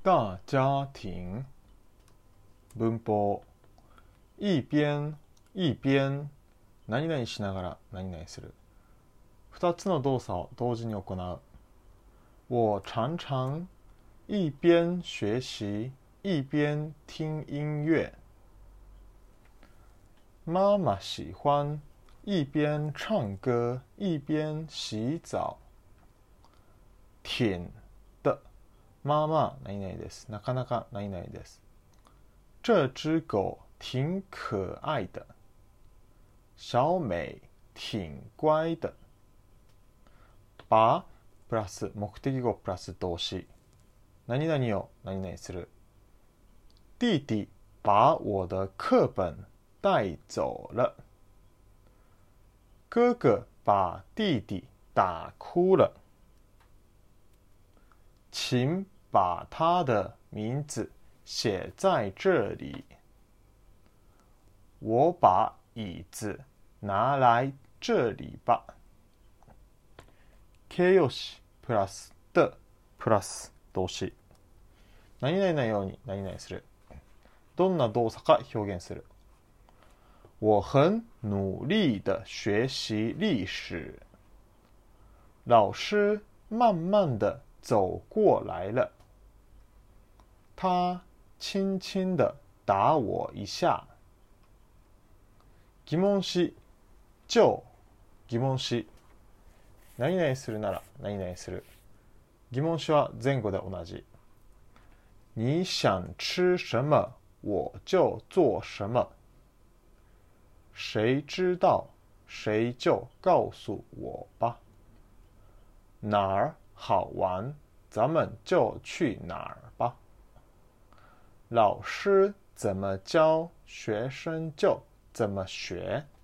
大家庭。文法。一边何々しながら何々する。二つの動作を同時に行う。我常常一边学习一边听音乐。妈妈喜欢一边唱歌一边洗澡。挺的妈妈何々です。なかなか何々です。这只狗挺可愛的。小美挺乖的。把プラス目的語プラス動詞。何々を何々する。弟弟把我的課本帶走了。哥哥把弟弟打哭了。请把他的名字写在这里。我把椅子拿来这里吧。形容詞プラス的プラス動詞。何々なように何々する。どんな動作か表現する。我很努力的学习历史。老师慢慢的走过来了。他轻轻的打我一下。疑問詞就疑問詞。何々するなら何々する。疑問詞は前後で同じ。你想吃什么我就做什么。谁知道谁就告诉我吧。哪儿好玩咱们就去哪儿吧。老师怎么教学生就怎么学。